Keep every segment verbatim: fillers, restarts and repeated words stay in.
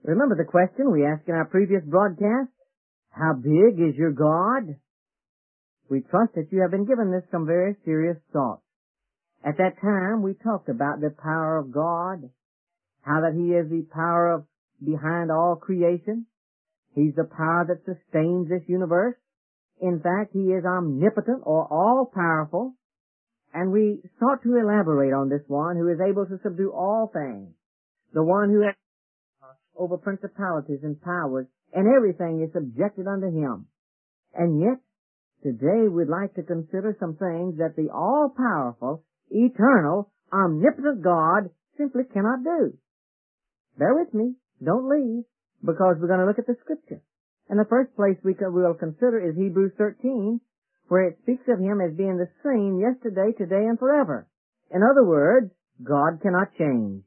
Remember the question we asked in our previous broadcast? How big is your God? We trust that you have been given this some very serious thought. At that time, we talked about the power of God, how that He is the power of behind all creation. He's the power that sustains this universe. In fact, He is omnipotent or all-powerful. And we sought to elaborate on this one who is able to subdue all things, the one who has over principalities and powers, and everything is subjected unto Him. And yet, today we'd like to consider some things that the all-powerful, eternal, omnipotent God simply cannot do. Bear with me. Don't leave, because we're going to look at the Scripture. And the first place we will consider is Hebrews thirteen, where it speaks of Him as being the same yesterday, today, and forever. In other words, God cannot change.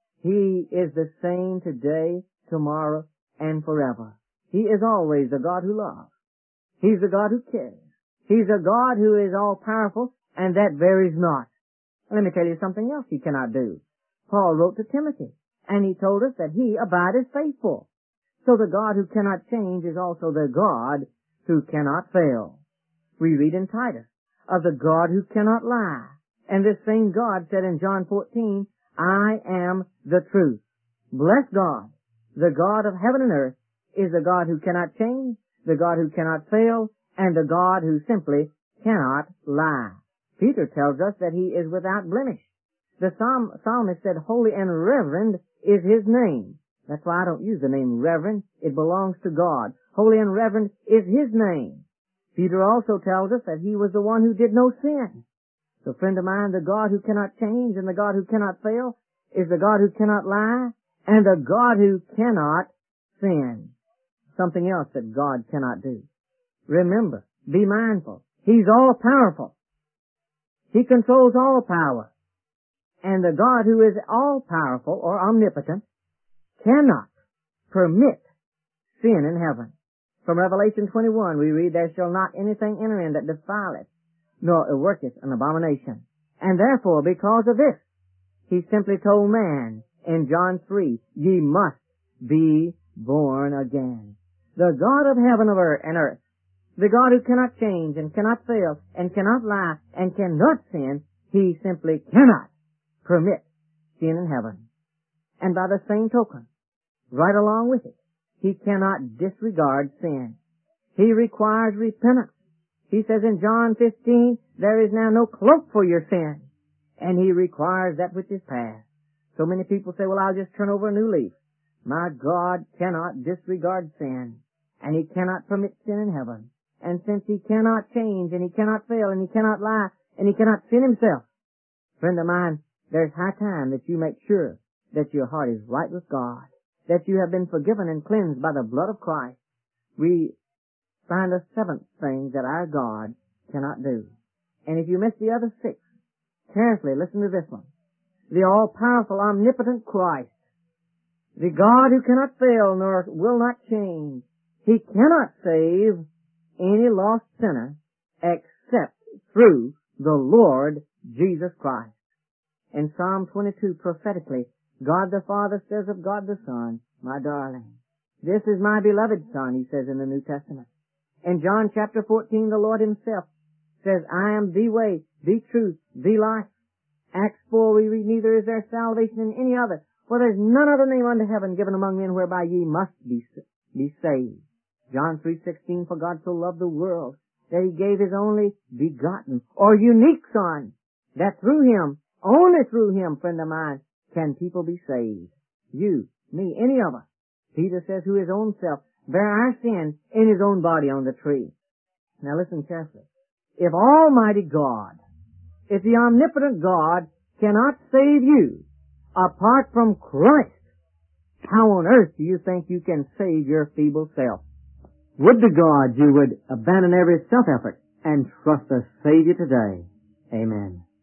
He is the same today, tomorrow, and forever. He is always the God who loves. He's the God who cares. He's a God who is all-powerful, and that varies not. Let me tell you something else He cannot do. Paul wrote to Timothy, and he told us that He abideth faithful. So the God who cannot change is also the God who cannot fail. We read in Titus of the God who cannot lie. And this same God said in John fourteen, I am the truth. Bless God. The God of heaven and earth is the God who cannot change, the God who cannot fail, and the God who simply cannot lie. Peter tells us that He is without blemish. The psalm, psalmist said, holy and reverend is His name. That's why I don't use the name reverend. It belongs to God. Holy and reverend is His name. Peter also tells us that He was the one who did no sin. So, friend of mine, the God who cannot change and the God who cannot fail is the God who cannot lie and the God who cannot sin. Something else that God cannot do. Remember, be mindful. He's all-powerful. He controls all power. And the God who is all-powerful or omnipotent cannot permit sin in heaven. From Revelation twenty-one, we read, there shall not anything enter in that defileth, nor worketh an abomination. And therefore, because of this, He simply told man in John three, ye must be born again. The God of heaven and earth, the God who cannot change and cannot fail and cannot lie and cannot sin, He simply cannot permit sin in heaven. And by the same token, right along with it, He cannot disregard sin. He requires repentance. He says in John fifteen, there is now no cloak for your sin. And He requires that which is past. So many people say, well, I'll just turn over a new leaf. My God cannot disregard sin. And He cannot permit sin in heaven. And since He cannot change, and He cannot fail, and He cannot lie, and He cannot sin Himself, friend of mine, there's high time that you make sure that your heart is right with God, that you have been forgiven and cleansed by the blood of Christ. We find a seventh thing that our God cannot do. And if you miss the other six, carefully listen to this one. The all-powerful, omnipotent Christ, the God who cannot fail nor will not change, He cannot save any lost sinner except through the Lord Jesus Christ. In Psalm twenty-two, prophetically, God the Father says of God the Son, my darling, this is my beloved Son, He says in the New Testament. In John chapter fourteen, the Lord Himself says, I am the way, the truth, the life. Acts four, we read, neither is there salvation in any other, for there is none other name under heaven given among men whereby ye must be, be saved. John three sixteen, for God so loved the world that He gave His only begotten or unique Son, that through Him, only through Him, friend of mine, can people be saved. You, me, any of us. Peter says, who His own self bare our sin in His own body on the tree. Now listen carefully. If Almighty God, if the omnipotent God cannot save you apart from Christ, how on earth do you think you can save your feeble self? Would to God you would abandon every self-effort and trust the Savior today. Amen.